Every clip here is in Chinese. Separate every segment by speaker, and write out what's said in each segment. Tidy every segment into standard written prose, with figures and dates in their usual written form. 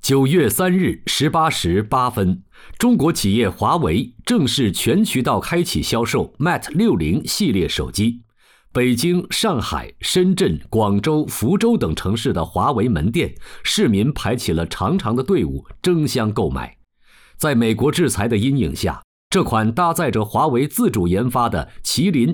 Speaker 1: 9月3日18时8分，中国企业华为正式全渠道开启销售 Mate 60系列手机。北京、上海、深圳、广州、福州等城市的华为门店，市民排起了长长的队伍，争相购买。在美国制裁的阴影下，这款搭载着华为自主研发的麒麟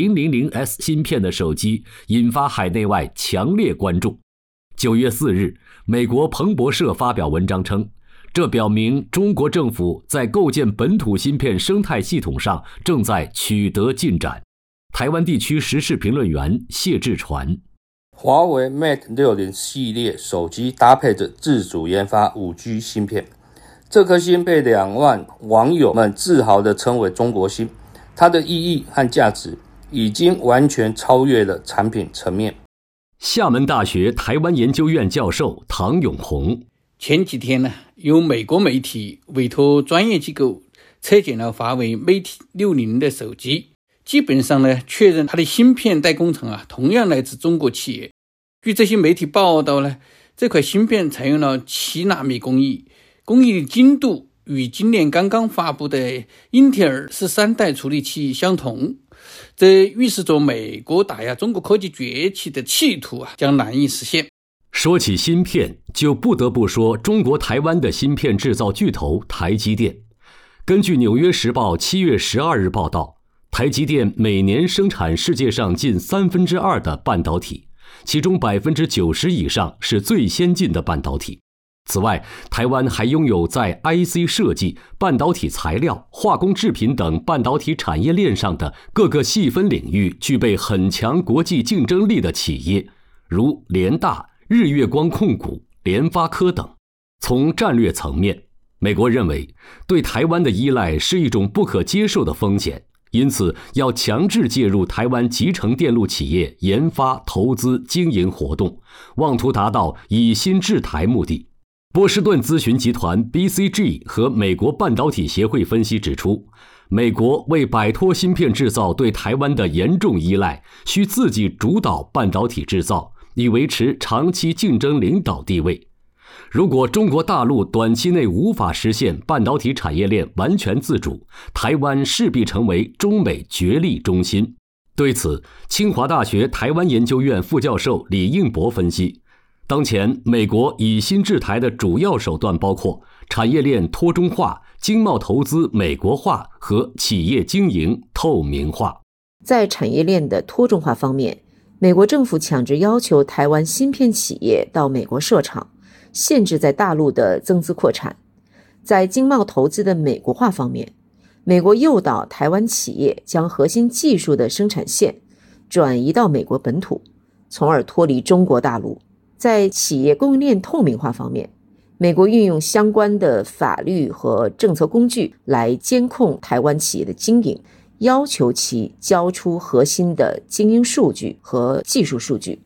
Speaker 1: 9000S 芯片的手机引发海内外强烈关注。9月4日，美国彭博社发表文章称，这表明中国政府在构建本土芯片生态系统上正在取得进展。台湾地区时事评论员谢志传，
Speaker 2: 华为 Mate 60系列手机搭配着自主研发 5G 芯片，这颗芯被2万网友们自豪地称为中国芯，它的意义和价值已经完全超越了产品层面。
Speaker 1: 厦门大学台湾研究院教授唐永红，
Speaker 3: 前几天呢，有美国媒体委托专业机构测检了华为 Mate 60的手机，基本上呢确认它的芯片代工厂同样来自中国企业。据这些媒体报道呢，这块芯片采用了7纳米工艺，工艺的精度与今年刚刚发布的英特尔13代处理器相同，这预示着美国打压中国科技崛起的企图将难以实现。
Speaker 1: 说起芯片，就不得不说中国台湾的芯片制造巨头台积电。根据《纽约时报》7月12日报道，台积电每年生产世界上近2/3的半导体，其中90%以上是最先进的半导体。此外，台湾还拥有在 IC 设计、半导体材料、化工制品等半导体产业链上的各个细分领域具备很强国际竞争力的企业，如联大、日月光控股、联发科等。从战略层面，美国认为对台湾的依赖是一种不可接受的风险，因此要强制介入台湾集成电路企业研发、投资、经营活动，妄图达到以芯制台目的。波士顿咨询集团 BCG 和美国半导体协会分析指出，美国为摆脱芯片制造对台湾的严重依赖，需自己主导半导体制造，以维持长期竞争领导地位。如果中国大陆短期内无法实现半导体产业链完全自主，台湾势必成为中美角力中心。对此，清华大学台湾研究院副教授李应博分析，当前美国以芯制台的主要手段包括产业链脱中化、经贸投资美国化和企业经营透明化。
Speaker 4: 在产业链的脱中化方面，美国政府强制要求台湾芯片企业到美国设厂，限制在大陆的增资扩产。在经贸投资的美国化方面，美国诱导台湾企业将核心技术的生产线转移到美国本土，从而脱离中国大陆。在企业供应链透明化方面，美国运用相关的法律和政策工具来监控台湾企业的经营，要求其交出核心的经营数据和技术数据。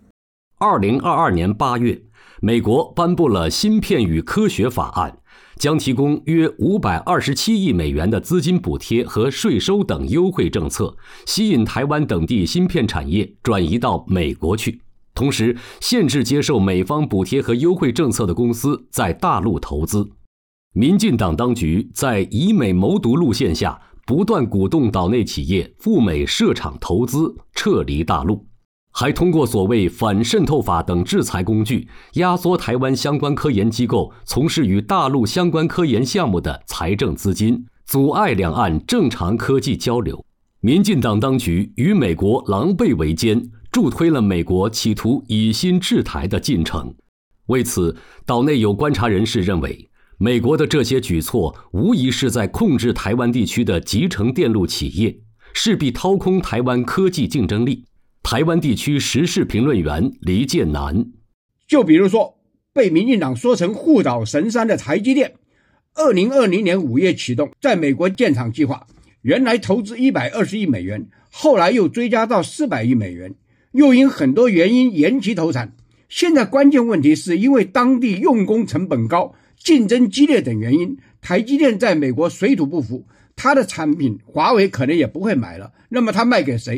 Speaker 1: 2022年8月，美国颁布了芯片与科学法案，将提供约527亿美元的资金补贴和税收等优惠政策，吸引台湾等地芯片产业转移到美国去。同时，限制接受美方补贴和优惠政策的公司在大陆投资。民进党当局在以美谋独路线下，不断鼓动岛内企业赴美设厂投资，撤离大陆，还通过所谓反渗透法等制裁工具，压缩台湾相关科研机构从事与大陆相关科研项目的财政资金，阻碍两岸正常科技交流。民进党当局与美国狼狈为奸，助推了美国企图以芯制台的进程。为此，岛内有观察人士认为，美国的这些举措无疑是在控制台湾地区的集成电路企业，势必掏空台湾科技竞争力。台湾地区时事评论员黎建南，
Speaker 5: 就比如说被民进党说成护岛神山的台积电，2020年5月启动在美国建厂计划，原来投资120亿美元，后来又追加到400亿美元，又因很多原因延期投产。现在关键问题是因为当地用工成本高、竞争激烈等原因，台积电在美国水土不服，它的产品华为可能也不会买了，那么它卖给谁？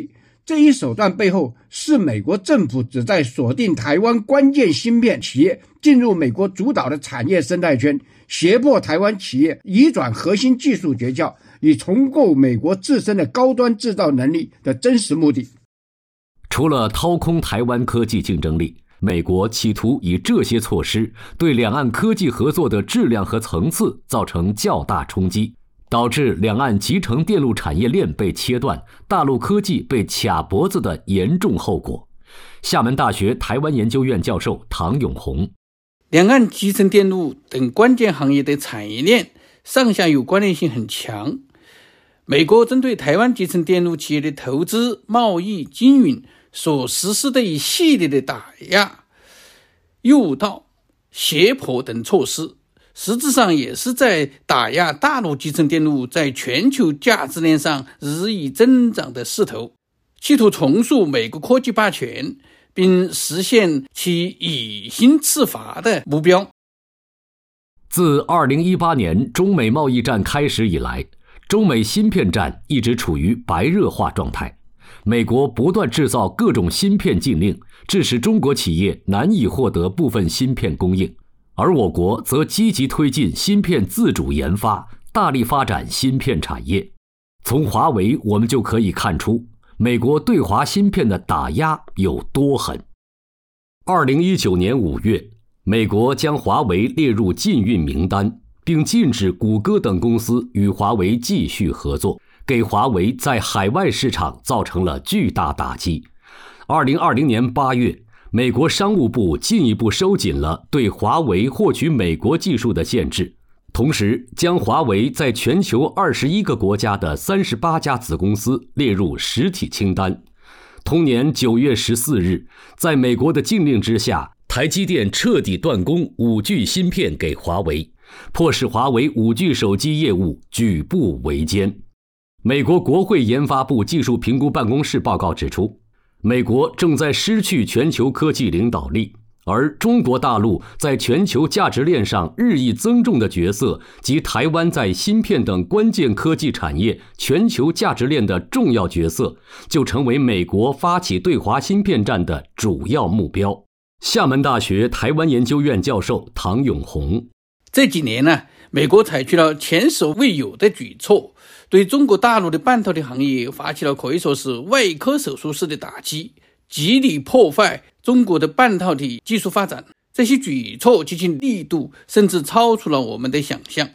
Speaker 5: 这一手段背后是美国政府旨在锁定台湾关键芯片企业进入美国主导的产业生态圈，胁迫台湾企业移转核心技术诀窍，以重构美国自身的高端制造能力的真实目的。
Speaker 1: 除了掏空台湾科技竞争力，美国企图以这些措施对两岸科技合作的质量和层次造成较大冲击，导致两岸集成电路产业链被切断，大陆科技被卡脖子的严重后果。厦门大学台湾研究院教授唐永红，
Speaker 3: 两岸集成电路等关键行业的产业链上下游关联性很强，美国针对台湾集成电路企业的投资、贸易、经营所实施的一系列的打压、诱导、胁迫等措施，实质上也是在打压大陆集成电路在全球价值链上日益增长的势头，企图重塑美国科技霸权，并实现其以新刺伐的目标。
Speaker 1: 自2018年中美贸易战开始以来，中美芯片战一直处于白热化状态。美国不断制造各种芯片禁令，致使中国企业难以获得部分芯片供应，而我国则积极推进芯片自主研发，大力发展芯片产业。从华为我们就可以看出，美国对华芯片的打压有多狠。2019年5月，美国将华为列入禁运名单，并禁止谷歌等公司与华为继续合作，给华为在海外市场造成了巨大打击。2020年8月，美国商务部进一步收紧了对华为获取美国技术的限制，同时将华为在全球21个国家的38家子公司列入实体清单。同年9月14日，在美国的禁令之下，台积电彻底断供 5G 芯片给华为，迫使华为 5G 手机业务举步维艰。美国国会研发部技术评估办公室报告指出，美国正在失去全球科技领导力，而中国大陆在全球价值链上日益增重的角色及台湾在芯片等关键科技产业全球价值链的重要角色，就成为美国发起对华芯片战的主要目标。厦门大学台湾研究院教授唐永红，
Speaker 3: 这几年呢，美国采取了前所未有的举措，对中国大陆的半导体行业发起了可以说是外科手术式的打击，极力破坏中国的半导体技术发展。这些举措及其力度甚至超出了我们的想象。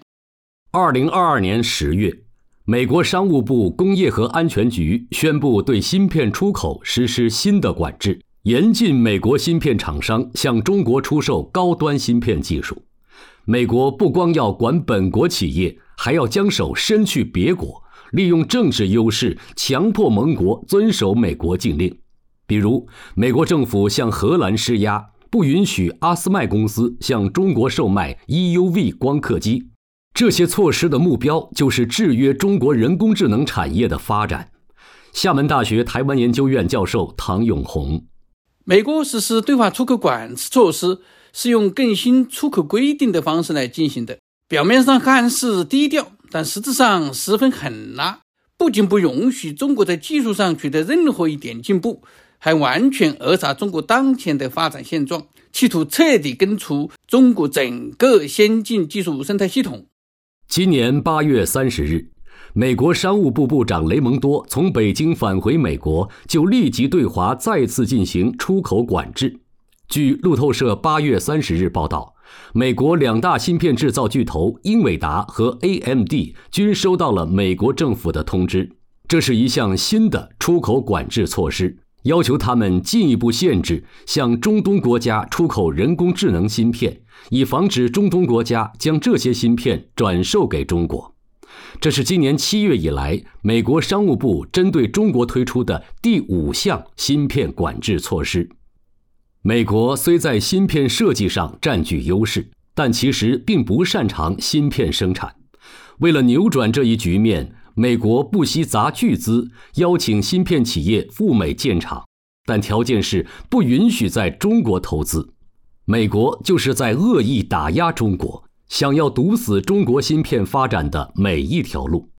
Speaker 1: 2022年10月，美国商务部工业和安全局宣布对芯片出口实施新的管制，严禁美国芯片厂商向中国出售高端芯片技术。美国不光要管本国企业，还要将手伸去别国，利用政治优势强迫盟国遵守美国禁令。比如，美国政府向荷兰施压，不允许阿斯麦公司向中国售卖 EUV 光刻机。这些措施的目标就是制约中国人工智能产业的发展。厦门大学台湾研究院教授唐永红，
Speaker 3: 美国实施对华出口管制措施是用更新出口规定的方式来进行的，表面上看似低调，但实质上十分狠辣，不仅不允许中国在技术上取得任何一点进步，还完全扼杀中国当前的发展现状，企图彻底根除中国整个先进技术生态系统。
Speaker 1: 今年8月30日，美国商务部部长雷蒙多从北京返回美国，就立即对华再次进行出口管制。据路透社8月30日报道，美国两大芯片制造巨头英伟达和 AMD 均收到了美国政府的通知，这是一项新的出口管制措施，要求他们进一步限制向中东国家出口人工智能芯片，以防止中东国家将这些芯片转售给中国。这是今年7月以来美国商务部针对中国推出的第5项芯片管制措施。美国虽在芯片设计上占据优势，但其实并不擅长芯片生产。为了扭转这一局面，美国不惜砸巨资邀请芯片企业赴美建厂，但条件是不允许在中国投资。美国就是在恶意打压中国，想要堵死中国芯片发展的每一条路。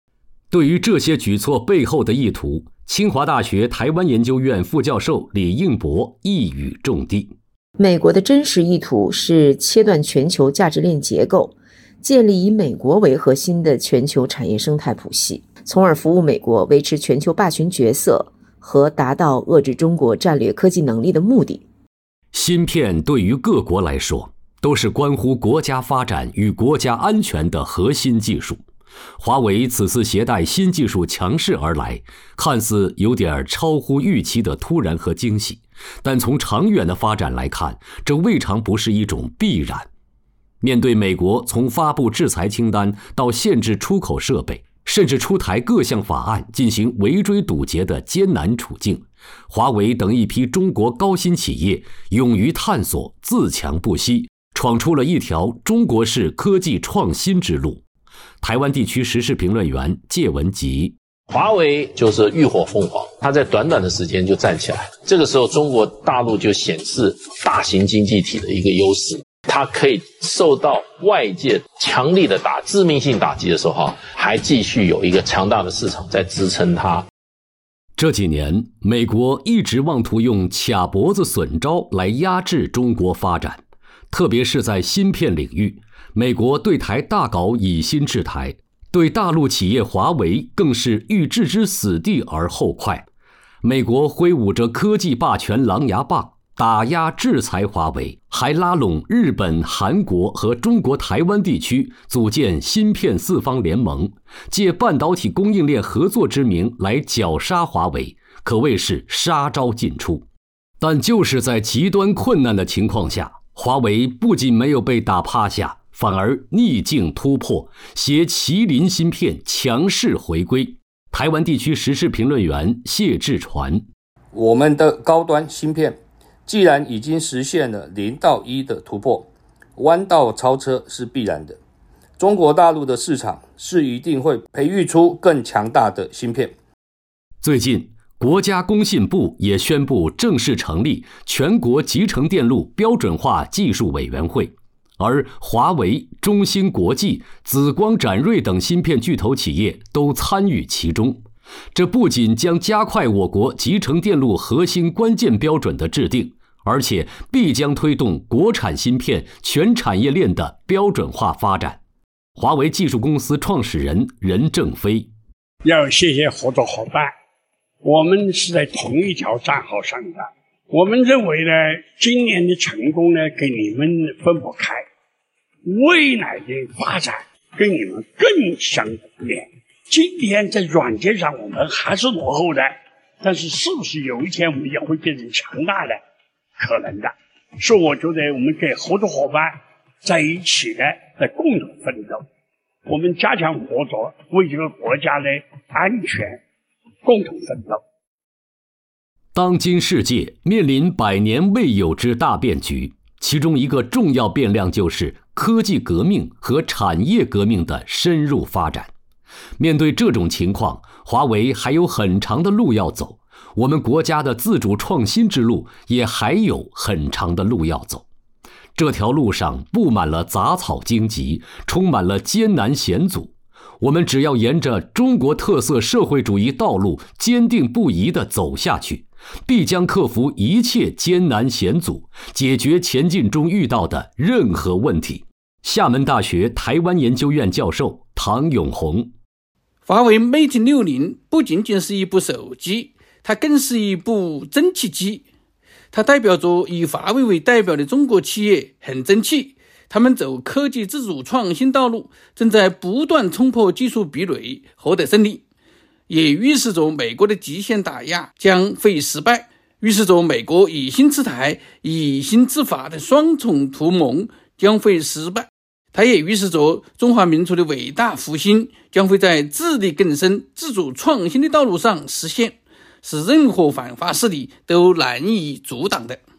Speaker 1: 对于这些举措背后的意图，清华大学台湾研究院副教授李应博一语中的：
Speaker 4: 美国的真实意图是切断全球价值链结构，建立以美国为核心的全球产业生态谱系，从而服务美国维持全球霸权角色和达到遏制中国战略科技能力的目的。
Speaker 1: 芯片对于各国来说，都是关乎国家发展与国家安全的核心技术。华为此次携带新技术强势而来，看似有点超乎预期的突然和惊喜，但从长远的发展来看，这未尝不是一种必然。面对美国从发布制裁清单到限制出口设备，甚至出台各项法案进行围追堵截的艰难处境，华为等一批中国高新企业勇于探索，自强不息，闯出了一条中国式科技创新之路。台湾地区时事评论员介文吉：
Speaker 6: 华为就是浴火凤凰，它在短短的时间就站起来。这个时候，中国大陆就显示大型经济体的一个优势，它可以受到外界强力的致命性打击的时候，还继续有一个强大的市场在支撑它。
Speaker 1: 这几年，美国一直妄图用卡脖子损招来压制中国发展，特别是在芯片领域，美国对台大搞以芯制台，对大陆企业华为更是欲置之死地而后快。美国挥舞着科技霸权狼牙棒，打压制裁华为，还拉拢日本、韩国和中国台湾地区组建芯片四方联盟，借半导体供应链合作之名来绞杀华为，可谓是杀招尽出。但就是在极端困难的情况下，华为不仅没有被打趴下，反而逆境突破，携麒麟芯片强势回归。台湾地区时事评论员谢志传：
Speaker 2: 我们的高端芯片既然已经实现了0到1的突破，弯道超车是必然的。中国大陆的市场是一定会培育出更强大的芯片。
Speaker 1: 最近，国家工信部也宣布正式成立全国集成电路标准化技术委员会，而华为、中芯国际、紫光展锐等芯片巨头企业都参与其中。这不仅将加快我国集成电路核心关键标准的制定，而且必将推动国产芯片全产业链的标准化发展。华为技术公司创始人任正非：
Speaker 7: 要谢谢合作伙伴，我们是在同一条战壕上的。我们认为呢，今年的成功呢，跟你们分不开，未来的发展跟你们更相连。今天在软件上我们还是落后的，但是是不是有一天我们也会变成强大的？可能的。所以我觉得我们跟合作伙伴在一起的，在共同奋斗，我们加强合作，为这个国家的安全共同奋斗。
Speaker 1: 当今世界面临100年未有之大变局，其中一个重要变量就是科技革命和产业革命的深入发展。面对这种情况，华为还有很长的路要走，我们国家的自主创新之路也还有很长的路要走。这条路上布满了杂草荆棘，充满了艰难险阻。我们只要沿着中国特色社会主义道路坚定不移地走下去，必将克服一切艰难险阻，解决前进中遇到的任何问题。厦门大学台湾研究院教授唐永红：
Speaker 3: 华为 Mate 60不仅仅是一部手机，它更是一部蒸汽机。它代表着以华为为代表的中国企业很争气，他们走科技自主创新道路，正在不断冲破技术壁垒，获得胜利，也预示着美国的极限打压将会失败，预示着美国以芯制台、以芯制法的双重图谋将会失败。它也预示着中华民族的伟大复兴将会在自力更生、自主创新的道路上实现，是任何反华势力都难以阻挡的。